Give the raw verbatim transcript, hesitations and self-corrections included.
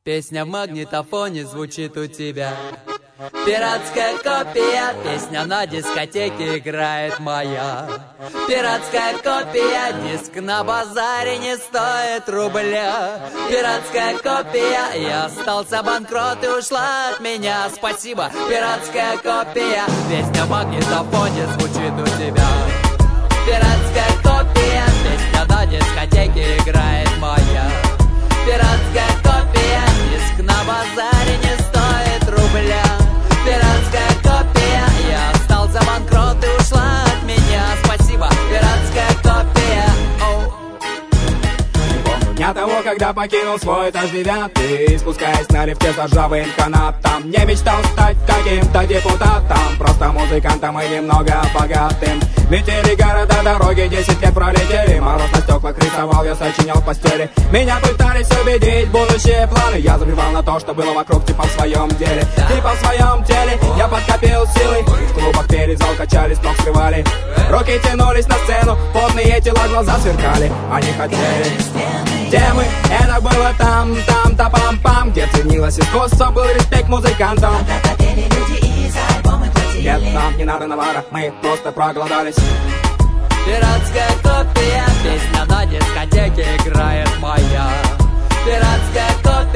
Песня в магнитофоне звучит у тебя. Пиратская копия, песня на дискотеке играет моя. Пиратская копия, диск на базаре не стоит рубля. Пиратская копия, я остался банкрот и ушла от меня. Спасибо, пиратская копия, песня в магнитофоне звучит у тебя. Пиратская копия, песня на дискотеке играет моя. Пиратская копия, диск на базаре не стоит рубля. Пиратская копия, я остался банкрот и ушла от меня. Спасибо, пиратская копия. Оу. Дня того, когда покинул свой этаж девятый, спускаясь на лифте с ржавым канатом, не мечтал стать каким-то депутатом, просто музыкантом и немного богатым. Летели города, дороги, десять лет пролетели. Мороз на стеклах рисовал, я сочинял в постели. Меня пытались убедить будущие планы. Я забивал на то, что было вокруг, типа в своем деле. Типа в своем теле, я подкопил силы. В клубах пели, зал качались, ног срывали. Руки тянулись на сцену, потные тела, глаза сверкали. Они хотели где мы? Это было там, там-то пам-пам, где ценилось искусство, был респект музыкантам. Нет, нам не надо навара, мы просто проголодались. Пиратская копия, песня на дискотеке играет моя. Пиратская копия.